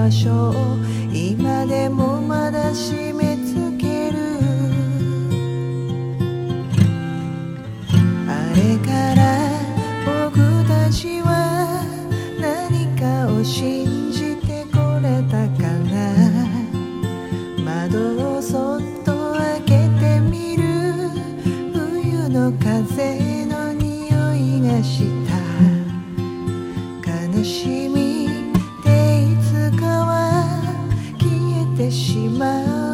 場所を今でもまだ締め付ける。あれから僕たちは何かを信じてこれたかな。窓をそっと開けてみる。冬の風の匂いがした。悲しみっていつかは消えてしまう。